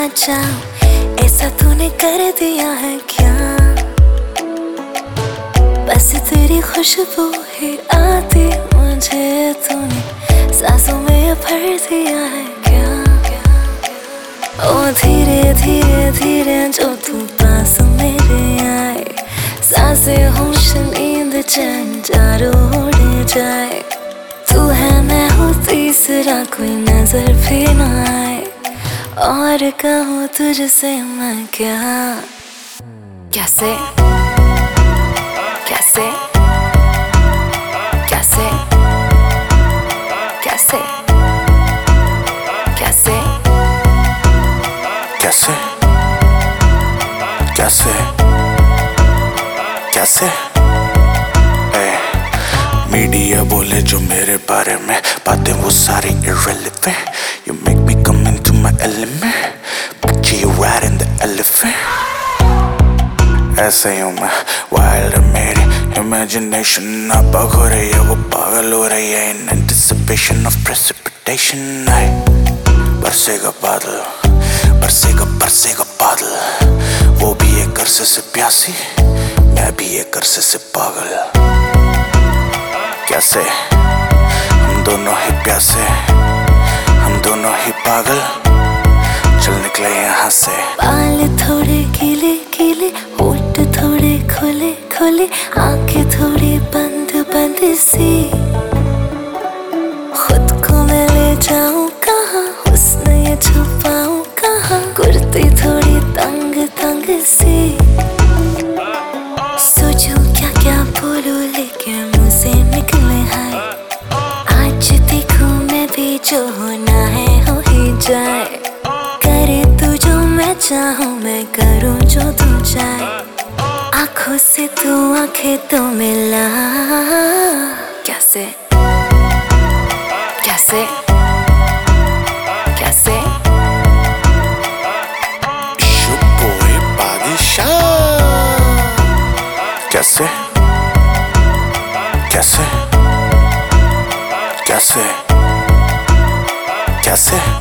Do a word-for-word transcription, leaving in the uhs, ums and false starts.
ना चाहूं, ऐसा तूने कर दिया है क्या? बस तेरी खुशबू ही आती मुझे, तूने सांसों में भर दिया है क्या? ओ धीरे धीरे धीरे जो तू पास मेरे आए, सांसें होश नींद चैन चारों उड़ जाए। तू है मैं हूँ तीसरा कोई नजर भी ना आए, और कहूँ तुझसे मैं क्या? कैसे कैसे कैसे कैसे कैसे कैसे कैसे कैसे ए, मीडिया बोले जो मेरे बारे में बातें वो सारी irrelevant. You make me come into my element, picture you riding the elephant. ऐसे ही हूँ मैं wild है मेरी imagination, ना पाग हो रही है वो पागल हो रही है in anticipation of precipitation. आई बरसेगा बादल, बरसेगा बरसेगा बादल, वो भी एक अरसे से प्यासी, मैं भी एक अरसे से पागल। कैसे हम दोनों ही प्यासे, हम दोनों ही पागल, चल निकले यहाँ से। बाल थोड़े गीले गीले, होठ थोड़े खुले खुले, आंखें थोड़ी बंद बंद सी, खुद को मैं ले जाऊं कहाँ, हुस्न ये छुपाऊं कहाँ, कुर्ती थोड़ी तंग तंग सी। सोचूं क्या क्या बोलूं लेकिन मुंह से निकले हाय, आज देखूं मैं भी जो होना है हो ही जाए। करे तू जो मैं चाहूं, मैं करूं जो तू चाहे, आंखों से तू आंखें तो मिला। कैसे कैसे कैसे शुभोए बादशाह। कैसे कैसे कैसे कैसे